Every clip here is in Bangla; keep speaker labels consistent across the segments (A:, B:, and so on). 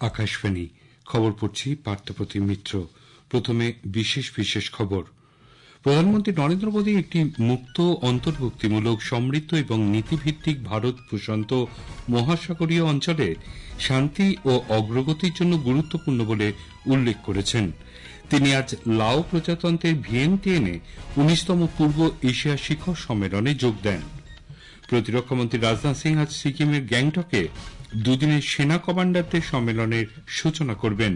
A: আকাশবাণী খবর পড়ছি পার্থপ্রতিম মিত্র। প্রথমে বিশেষ বিশেষ খবর। প্রধানমন্ত্রী নরেন্দ্র মোদী একটি মুক্ত, অন্তর্ভুক্তিমূলক, সমৃদ্ধ এবং নীতিভিত্তিক ভারত প্রশান্ত মহাসাগরীয় অঞ্চলে শান্তি ও অগ্রগতির জন্য গুরুত্বপূর্ণ বলে উল্লেখ করেছেন। তিনি আজ লাও প্রজাতন্ত্রের ভিয়েনতিয়েনে 19তম পূর্ব এশিয়া শিখর সম্মেলনে যোগ দেন। প্রতিরক্ষামন্ত্রী রাজনাথ সিং আজ সিকিমের গ্যাংটকে দুদিনের সেনা কমান্ডারদের সম্মেলনের সূচনা করবেন।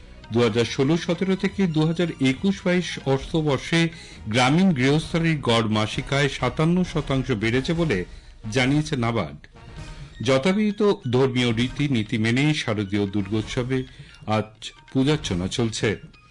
A: 2016-17 থেকে 2021-22 অর্থবর্ষে গ্রামীণ গৃহস্থালির গড় মাসিক আয় 57% বেড়েছে বলে জানিয়েছে নাবার্ড। যথাবিহিত ধর্মীয় রীতি নীতি মেনে শারদীয় দুর্গোৎসবে আজ পূজার্চনা চলছে।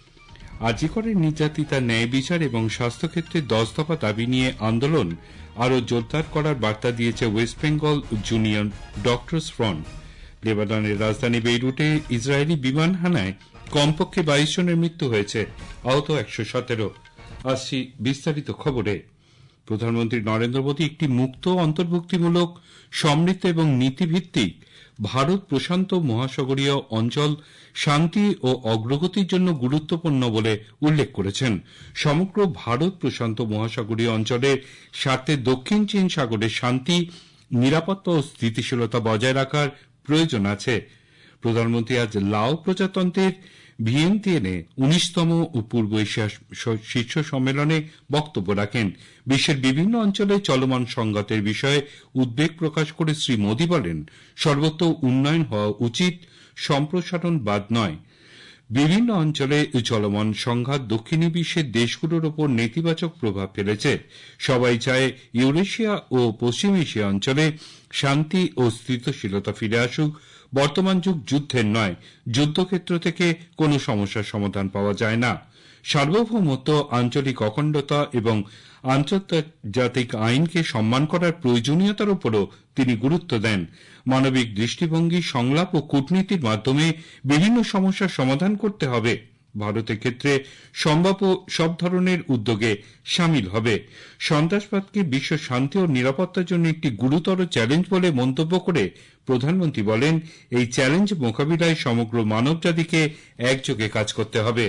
A: আজিকরের নির্যাতিতা ন্যায় বিচার এবং স্বাস্থ্যক্ষেত্রে 10 দফা দাবি নিয়ে আন্দোলন আরও জোরদার করার বার্তা দিয়েছে West Bengal junior doctors front. লেবাননের রাজধানী বেইরুটে ইসরায়েলি বিমান হানায় কমপক্ষে 22 জনের মৃত্যু হয়েছে, আহত 117। আসছি বিস্তারিত খবরে। প্রধানমন্ত্রী নরেন্দ্র মোদী একটি মুক্ত, অন্তর্ভুক্তিমূলক, সমৃদ্ধ এবং নীতিভিত্তিক ভারত প্রশান্ত মহাসাগরীয় অঞ্চল শান্তি ও অগ্রগতির জন্য গুরুত্বপূর্ণ বলে উল্লেখ করেছেন। সমগ্র ভারত প্রশান্ত মহাসাগরীয় অঞ্চলের স্বার্থে দক্ষিণ চীন সাগরের শান্তি, নিরাপত্তা ও স্থিতিশীলতা বজায় রাখার প্রয়োজন আছে। প্রধানমন্ত্রী আজ লাও প্রজাতন্ত্রের ভিয়েনতিয়েনে 19তম পূর্ব এশিয়া শীর্ষ সম্মেলনে বক্তব্য রাখেন। বিশ্বের বিভিন্ন অঞ্চলে চলমান সংঘাতের বিষয়ে উদ্বেগ প্রকাশ করে শ্রী মোদী বলেন, সর্বত্র উন্নয়ন হওয়া উচিত, সম্প্রসারণবাদ নয়। বিভিন্ন অঞ্চলে চলমান সংঘাত দক্ষিণী বিশ্বের দেশগুলোর ওপর নেতিবাচক প্রভাব ফেলেছে। সবাই চায় ইউরেশিয়া ও পশ্চিম এশিয়া অঞ্চলে শান্তি ও স্থিতিশীলতা ফিরে আসুক। বর্তমান যুগ যুদ্ধের নয়, যুদ্ধক্ষেত্র থেকে কোনো সমস্যার সমাধান পাওয়া যায় না। সার্বভৌমত্ব, আঞ্চলিক অখণ্ডতা এবং আন্তর্জাতিক আইনকে সম্মান করার প্রয়োজনীয়তার উপরও তিনি গুরুত্ব দেন। মানবিক দৃষ্টিভঙ্গি, সংলাপ ও কূটনীতির মাধ্যমে বিভিন্ন সমস্যার সমাধান করতে হবে। ভারতের ক্ষেত্রে সম্ভাব্য সব ধরনের উদ্যোগে সামিল হবে। সন্ত্রাসবাদকে বিশ্ব শান্তি ও নিরাপত্তার জন্য একটি গুরুতর চ্যালেঞ্জ বলে মন্তব্য করে প্রধানমন্ত্রী বলেন, এই চ্যালেঞ্জ মোকাবিলায় সমগ্র মানবজাতিকে একযোগে কাজ করতে হবে।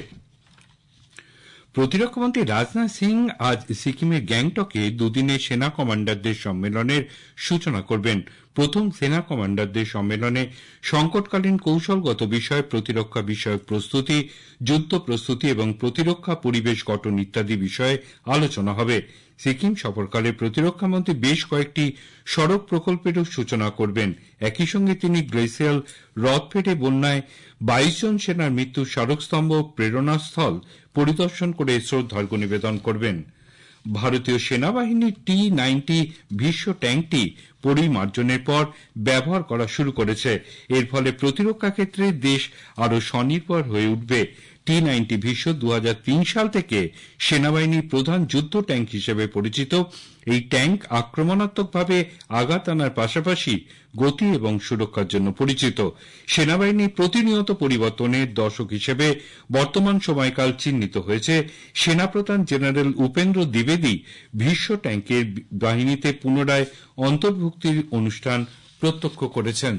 A: প্রতিরক্ষামন্ত্রী রাজনাথ সিং আজ সিকিমের গ্যাংটকে দুদিনের সেনা কমান্ডারদের সম্মেলনের সূচনা করবেন। প্রথম সেনা কমান্ডারদের সম্মেলনে সংকটকালীন কৌশলগত বিষয়, প্রতিরক্ষা বিষয়ক প্রস্তুতি, যুদ্ধ প্রস্তুতি এবং প্রতিরক্ষা পরিবেশ গঠন ইত্যাদি বিষয়ে আলোচনা হবে। সিকিম সফরকালে প্রতিরক্ষামন্ত্রী বেশ কয়েকটি সড়ক প্রকল্পেরও সূচনা করবেন। একই সঙ্গে তিনি গ্লেসিয়াল হ্রদ ফেটে বন্যায় 22 জন সেনার মৃত্যুর স্মারকস্তম্ভ প্রেরণাস্থল পরিদর্শন করে শ্রদ্ধার্ঘ্য নিবেদন করবেন। ভারতীয় সেনাবাহিনীর T-90 ভীষ্ম ট্যাঙ্কটি পরিমার্জনের পর ব্যবহার করা শুরু করেছে। এর ফলে প্রতিরক্ষা ক্ষেত্রে দেশ আরও স্বনির্ভর হয়ে উঠবে। T-90 ভীষ্ম 2003 সাল থেকে সেনাবাহিনীর প্রধান যুদ্ধ ট্যাঙ্ক হিসেবে পরিচিত। এই ট্যাঙ্ক আক্রমণাত্মকভাবে আঘাত আনার পাশাপাশি গতি এবং সুরক্ষার জন্য পরিচিত। সেনাবাহিনীর প্রতিনিয়ত পরিবর্তনের দশক হিসেবে বর্তমান সময়কাল চিহ্নিত হয়েছে। সেনাপ্রধান জেনারেল উপেন্দ্র দ্বিবেদী ভীষ্ম ট্যাঙ্কের বাহিনীতে পুনরায় অন্তর্ভুক্তির অনুষ্ঠান প্রত্যক্ষ করেছেন।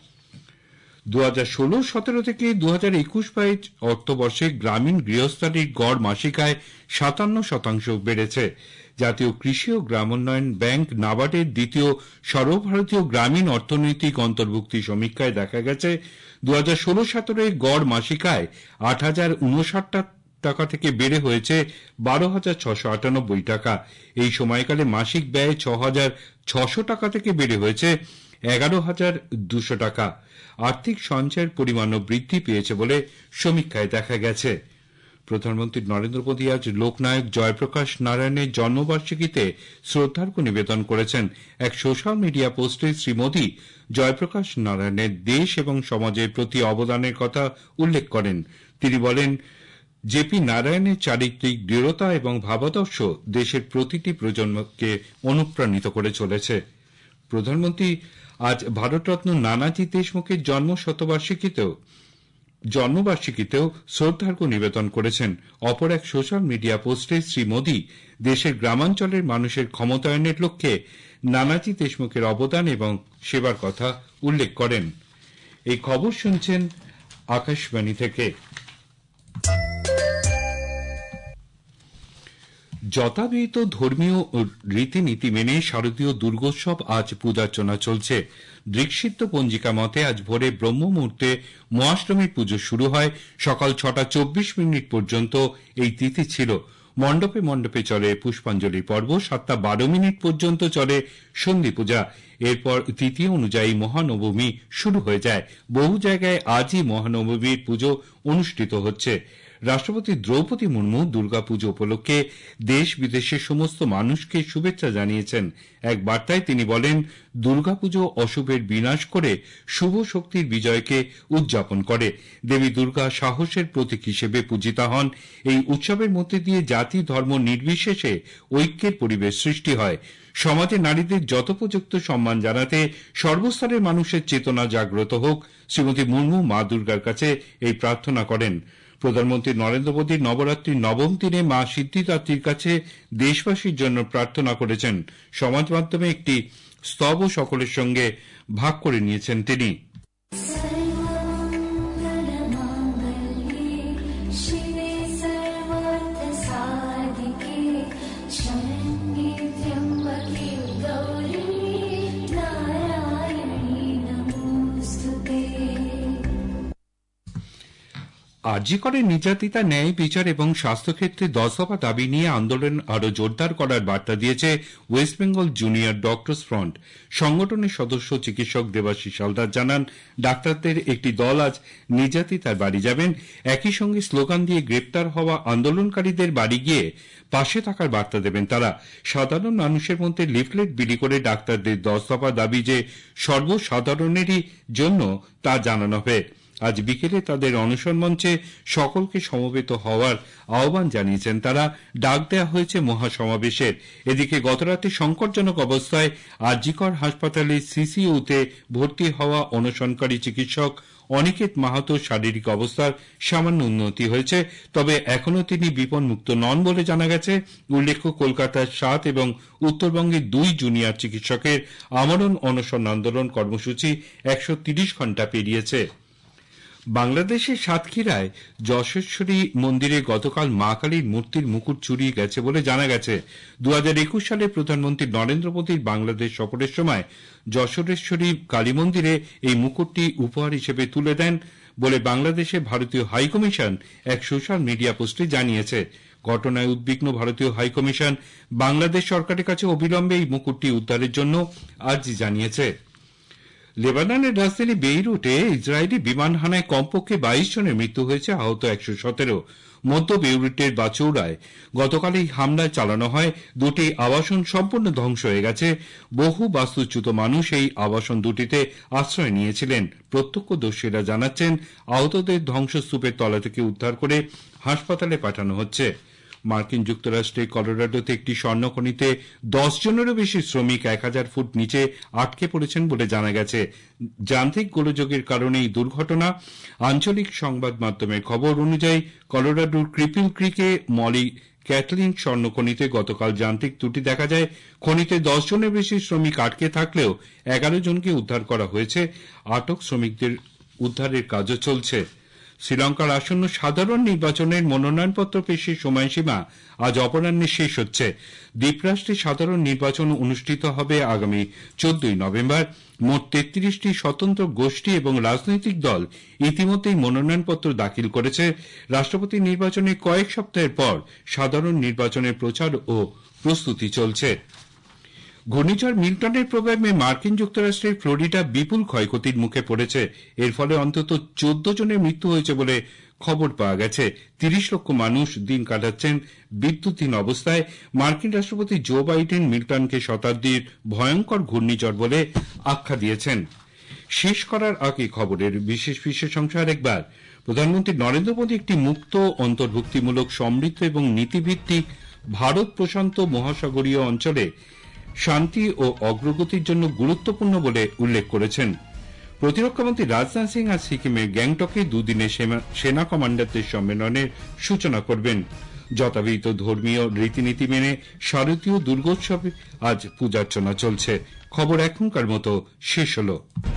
A: 2016-17 থেকে 2021-22 অর্থবর্ষে গ্রামীণ গৃহস্থালির গড় মাসিক আয় 57% বেড়েছে। জাতীয় কৃষি ও গ্রামোন্নয়ন ব্যাংক নাবার্ডের দ্বিতীয় সর্বভারতীয় গ্রামীণ অর্থনৈতিক অন্তর্ভুক্তি সমীক্ষায় দেখা গেছে, 2016-17 গড় মাসিক আয় 8,059 টাকা থেকে বেড়ে হয়েছে 12,698 টাকা। এই সময়কালে মাসিক ব্যয় 6,600 টাকা থেকে বেড়ে হয়েছে 11,200 টাকা। আর্থিক সঞ্চয়ের পরিমাণও বৃদ্ধি পেয়েছে বলে সমীক্ষায় দেখা গেছে। প্রধানমন্ত্রী নরেন্দ্র মোদী আজ লোকনায়ক জয়প্রকাশ নারায়ণের জন্মবার্ষিকীতে শ্রদ্ধার্ঘ্য নিবেদন করেছেন। এক সোশ্যাল মিডিয়া পোস্টে শ্রী মোদী জয়প্রকাশ নারায়ণের দেশ এবং সমাজের প্রতি অবদানের কথা উল্লেখ করেন। তিনি বলেন, জেপি নারায়ণের চারিত্রিক দৃঢ়তা এবং ভাবাদর্শ দেশের প্রতিটি প্রজন্মকে অনুপ্রাণিত করে চলেছে। প্রধানমন্ত্রী আজ ভারতরত্ন নানাজি দেশমুখের জন্মবার্ষিকীতেও শ্রদ্ধার্ঘ্য নিবেদন করেছেন। অপর এক সোশ্যাল মিডিয়া পোস্টে শ্রী মোদী দেশের গ্রামাঞ্চলের মানুষের ক্ষমতায়নের লক্ষ্যে নানাজি দেশমুখের অবদান এবং সেবার কথা উল্লেখ করেন। এই খবর শুনছেন আকাশবাণী থেকে। যথাবিহিত ধর্মীয় রীতিনীতি মেনে শারদীয় দুর্গোৎসব আজ পূজার্চনা চলছে। দৃক্ষিপ্ত পঞ্জিকা মতে আজ ভোরে ব্রহ্ম মুহূর্তে মহাষ্টমীর পুজো শুরু হয়। সকাল 6:24 পর্যন্ত এই তিথি ছিল। মণ্ডপে মণ্ডপে চলে পুষ্পাঞ্জলি পর্ব। 7:12 পর্যন্ত চলে সন্ধি পূজা। এরপর তিথি অনুযায়ী মহানবমী শুরু হয়ে যায়। বহু জায়গায় আজই মহানবমীর পুজো অনুষ্ঠিত হচ্ছে। রাষ্ট্রপতি দ্রৌপদী মুর্মু দুর্গাপুজো উপলক্ষে দেশ বিদেশের সমস্ত মানুষকে শুভেচ্ছা জানিয়েছেন। এক বার্তায় তিনি বলেন, দুর্গাপুজো অশুভের বিনাশ করে শুভ শক্তির বিজয়কে উদযাপন করে। দেবী দুর্গা সাহসের প্রতীক হিসেবে পূজিতা হন। এই উৎসবের মধ্যে দিয়ে জাতি ধর্ম নির্বিশেষে ঐক্যের পরিবেশ সৃষ্টি হয়। সমাজে নারীদের যথোপযুক্ত সম্মান জানাতে সর্বস্তরের মানুষের চেতনা জাগ্রত হোক। শ্রীমতী মুর্মু মা দুর্গার কাছে এই প্রার্থনা করেন। প্রধানমন্ত্রী নরেন্দ্র মোদী নবরাত্রির নবম দিনে মা সিদ্ধিদাত্রীর কাছে দেশবাসীর জন্য প্রার্থনা করেছেন। সমাজ মাধ্যমে একটি স্তব সকলের সঙ্গে ভাগ করে নিয়েছেন তিনি। আরজি করে নির্যাতিতা ন্যায় বিচার এবং স্বাস্থ্যক্ষেত্রে 10 দফা দাবি নিয়ে আন্দোলন আরো জোরদার করার বার্তা দিয়েছে West Bengal junior doctors front. সংগঠনের সদস্য চিকিৎসক দেবাশিস হালদার জানান, ডাক্তারদের একটি দল আজ নির্যাতিতার বাড়ি যাবেন। একই সঙ্গে স্লোগান দিয়ে গ্রেপ্তার হওয়া আন্দোলনকারীদের বাড়ি গিয়ে পাশে থাকার বার্তা দেবেন তারা। সাধারণ মানুষের মধ্যে লিফলেট বিলি করে ডাক্তারদের 10 দফা দাবি যে সর্বসাধারণেরই জন্য তা জানানো হবে। আজ বিকেলে তাদের অনশন মঞ্চে সকলকে সমবেত হওয়ার আহ্বান জানিয়েছেন তারা। ডাক দেওয়া হয়েছে মহাসমাবেশের। এদিকে গতরাতে সংকটজনক অবস্থায় আরজিকর হাসপাতালে সিসিইউতে ভর্তি হওয়া অনশনকারী চিকিৎসক অনিকেত মাহাতোর শারীরিক অবস্থার সামান্য উন্নতি হয়েছে, তবে এখনও তিনি বিপন্মুক্ত নন বলে জানা গেছে। উল্লেখ্য, কলকাতার 7 এবং উত্তরবঙ্গের 2 জুনিয়র চিকিৎসকের আমরণ অনশন আন্দোলন কর্মসূচি 130 ঘণ্টা পেরিয়েছে। বাংলাদেশের সাতক্ষীরায় যশেশ্বরী মন্দিরে গতকাল মা কালীর মূর্তির মুকুট চুরি গেছে বলে জানা গেছে। 2021 সালে প্রধানমন্ত্রী নরেন্দ্র মোদীর বাংলাদেশ সফরের সময় যশোরেশ্বরী কালী মন্দিরে এই মুকুটটি উপহার হিসেবে তুলে দেন বলে বাংলাদেশে ভারতীয় হাইকমিশন এক সোশ্যাল মিডিয়া পোস্টে জানিয়েছে। ঘটনায় উদ্বিগ্ন ভারতীয় হাইকমিশন বাংলাদেশ সরকারের কাছে অবিলম্বে এই মুকুটটি উদ্ধারের জন্য আর্জি জানিয়েছে। লেবাননের রাজধানী বেইরুটে ইসরায়েলি বিমান হানায় কমপক্ষে 22 জনের মৃত্যু হয়েছে, আহত 117। মধ্য বেইরুটের বাচৌরায় গতকাল এই হামলায় চালানো হয়। 2টি আবাসন সম্পূর্ণ ধ্বংস হয়ে গেছে। বহু বাস্তুচ্যুত মানুষ এই আবাসন দুটিতে আশ্রয় নিয়েছিলেন। প্রত্যক্ষদর্শীরা জানাচ্ছেন, আহতদের ধ্বংসস্তূপের তলা থেকে উদ্ধার করে হাসপাতালে পাঠানো হচ্ছে। মার্কিন যুক্তরাষ্ট্রের কলোরাডোতে একটি স্বর্ণখনিতে 10 জনেরও বেশি শ্রমিক 1000 ফুট নিচে আটকে পড়েছেন বলে জানা গেছে। যান্ত্রিক গোলযোগের কারণে এই দুর্ঘটনা। আঞ্চলিক সংবাদ মাধ্যমের খবর অনুযায়ী কলোরাডোর ক্রিপিল ক্রিকে মলি ক্যাটলিন স্বর্ণখনিতে গতকাল যান্ত্রিক ত্রুটি দেখা যায়। খনিতে 10 জনের বেশি শ্রমিক আটকে থাকলেও 11 জনকে উদ্ধার করা হয়েছে। আটক শ্রমিকদের উদ্ধারের কাজও চলছে। শ্রীলঙ্কার আসন্ন সাধারণ নির্বাচনের মনোনয়নপত্র পেশের সময়সীমা আজ অপরাহ্নে শেষ হচ্ছে। দ্বীপরাষ্ট্রে সাধারণ নির্বাচন অনুষ্ঠিত হবে আগামী 14 নভেম্বর। মোট 33টি স্বতন্ত্র গোষ্ঠী এবং রাজনৈতিক দল ইতিমধ্যেই মনোনয়নপত্র দাখিল করেছে। রাষ্ট্রপতি নির্বাচনে কয়েক সপ্তাহের পর সাধারণ নির্বাচনের প্রচার ও প্রস্তুতি চলছে। ঘূর্ণিঝড় মিল্টনের প্রভাবে মার্কিন যুক্তরাষ্ট্রের ফ্লোরিডা বিপুল ক্ষয়ক্ষতির মুখে পড়েছে। এর ফলে অন্তত 14 জনের মৃত্যু হয়েছে বলে খবর পাওয়া গেছে। 30 লক্ষ মানুষ দিন কাটাচ্ছেন বিদ্যুৎহীন অবস্থায়। মার্কিন রাষ্ট্রপতি জো বাইডেন মিল্টনকে শতাব্দীর ভয়ঙ্কর ঘূর্ণিঝড় বলে আখ্যা দিয়েছেন। শেষ করার আগে খবরের বিশেষ অংশ আরেকবার। প্রধানমন্ত্রী নরেন্দ্র মোদী একটি মুক্ত, অন্তর্ভুক্তিমূলক, সমৃদ্ধ এবং নীতিভিত্তিক ভারত প্রশান্ত মহাসাগরীয় অঞ্চলে শান্তি ও অগ্রগতির জন্য গুরুত্বপূর্ণ বলে উল্লেখ করেছেন। প্রতিরক্ষামন্ত্রী রাজনাথ সিং আজ সিকিমের গ্যাংটকে 2 দিনের সেনা কমান্ডারদের সম্মেলনের সূচনা করবেন। যথাবিহিত ধর্মীয় রীতিনীতি মেনে শারদীয় দুর্গোৎসবে আজ পূজার্চনা চলছে। খবর এখনকার মতো শেষ হলো।